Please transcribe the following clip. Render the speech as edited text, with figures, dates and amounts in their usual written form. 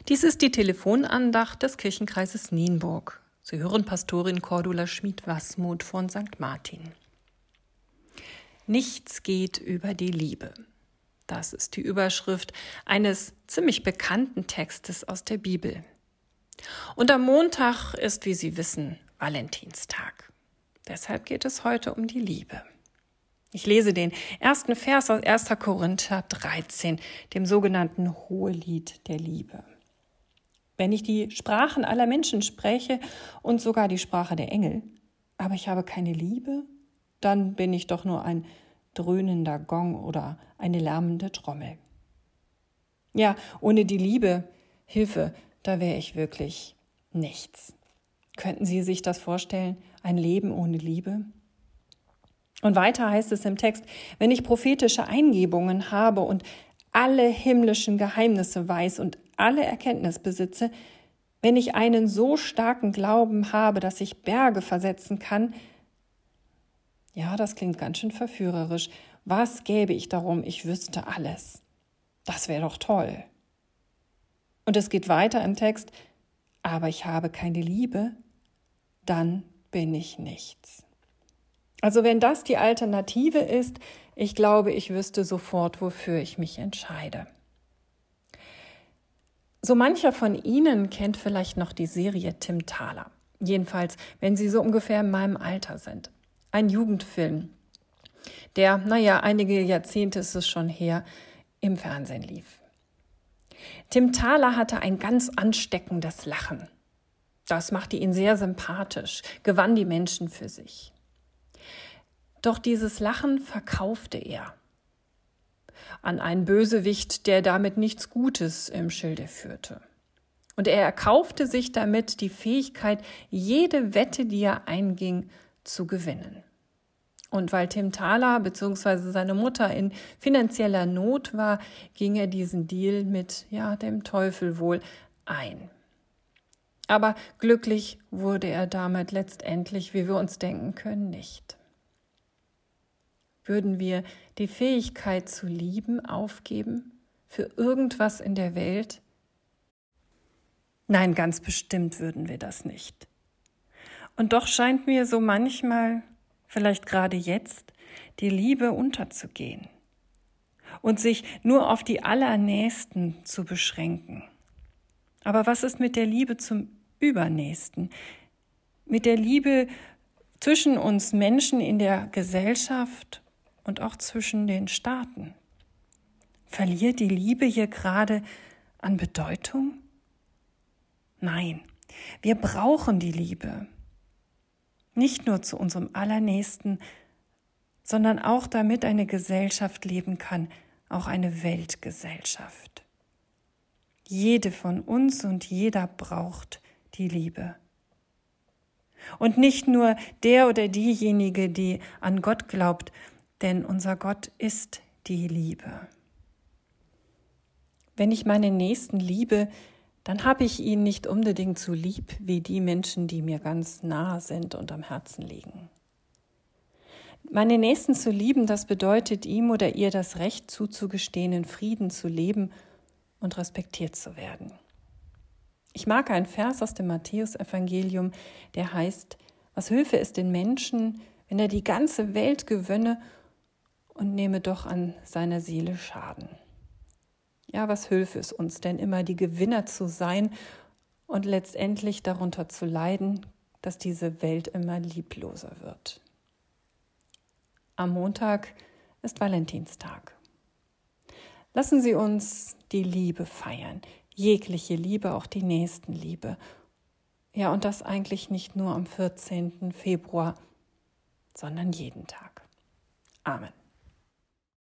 Dies ist die Telefonandacht des Kirchenkreises Nienburg. Sie hören Pastorin Cordula Schmid-Wassmuth von St. Martin. Nichts geht über die Liebe. Das ist die Überschrift eines ziemlich bekannten Textes aus der Bibel. Und am Montag ist, wie Sie wissen, Valentinstag. Deshalb geht es heute um die Liebe. Ich lese den ersten Vers aus 1. Korinther 13, dem sogenannten Hohelied der Liebe. Wenn ich die Sprachen aller Menschen spreche und sogar die Sprache der Engel, aber ich habe keine Liebe, dann bin ich doch nur ein dröhnender Gong oder eine lärmende Trommel. Ja, ohne die Liebe, Hilfe, da wäre ich wirklich nichts. Könnten Sie sich das vorstellen, ein Leben ohne Liebe? Und weiter heißt es im Text, wenn ich prophetische Eingebungen habe und alle himmlischen Geheimnisse weiß und alle Erkenntnis besitze, wenn ich einen so starken Glauben habe, dass ich Berge versetzen kann, ja, das klingt ganz schön verführerisch. Was gäbe ich darum, ich wüsste alles? Das wäre doch toll. Und es geht weiter im Text, aber ich habe keine Liebe, dann bin ich nichts. Also wenn das die Alternative ist, ich glaube, ich wüsste sofort, wofür ich mich entscheide. So mancher von Ihnen kennt vielleicht noch die Serie Tim Thaler. Jedenfalls, wenn Sie so ungefähr in meinem Alter sind. Ein Jugendfilm, der, einige Jahrzehnte ist es schon her, im Fernsehen lief. Tim Thaler hatte ein ganz ansteckendes Lachen. Das machte ihn sehr sympathisch, gewann die Menschen für sich. Doch dieses Lachen verkaufte er an einen Bösewicht, der damit nichts Gutes im Schilde führte. Und er erkaufte sich damit die Fähigkeit, jede Wette, die er einging, zu gewinnen. Und weil Tim Thaler bzw. seine Mutter in finanzieller Not war, ging er diesen Deal mit dem Teufel wohl ein. Aber glücklich wurde er damit letztendlich, wie wir uns denken können, nicht. Würden wir die Fähigkeit zu lieben aufgeben für irgendwas in der Welt? Nein, ganz bestimmt würden wir das nicht. Und doch scheint mir so manchmal, vielleicht gerade jetzt, die Liebe unterzugehen und sich nur auf die Allernächsten zu beschränken. Aber was ist mit der Liebe zum Übernächsten? Mit der Liebe zwischen uns Menschen in der Gesellschaft und auch zwischen den Staaten? Verliert die Liebe hier gerade an Bedeutung? Nein, wir brauchen die Liebe. Nicht nur zu unserem Allernächsten, sondern auch damit eine Gesellschaft leben kann, auch eine Weltgesellschaft. Jede von uns und jeder braucht die Liebe. Und nicht nur der oder diejenige, die an Gott glaubt, denn unser Gott ist die Liebe. Wenn ich meinen Nächsten liebe, dann habe ich ihn nicht unbedingt so lieb wie die Menschen, die mir ganz nahe sind und am Herzen liegen. Meine Nächsten zu lieben, das bedeutet ihm oder ihr das Recht zuzugestehen, in Frieden zu leben und respektiert zu werden. Ich mag einen Vers aus dem Matthäusevangelium, der heißt, was hülfe es den Menschen, wenn er die ganze Welt gewönne und nehme doch an seiner Seele Schaden. Ja, was hülfe es uns denn immer, die Gewinner zu sein und letztendlich darunter zu leiden, dass diese Welt immer liebloser wird? Am Montag ist Valentinstag. Lassen Sie uns die Liebe feiern, jegliche Liebe, auch die Nächstenliebe. Ja, und das eigentlich nicht nur am 14. Februar, sondern jeden Tag. Amen.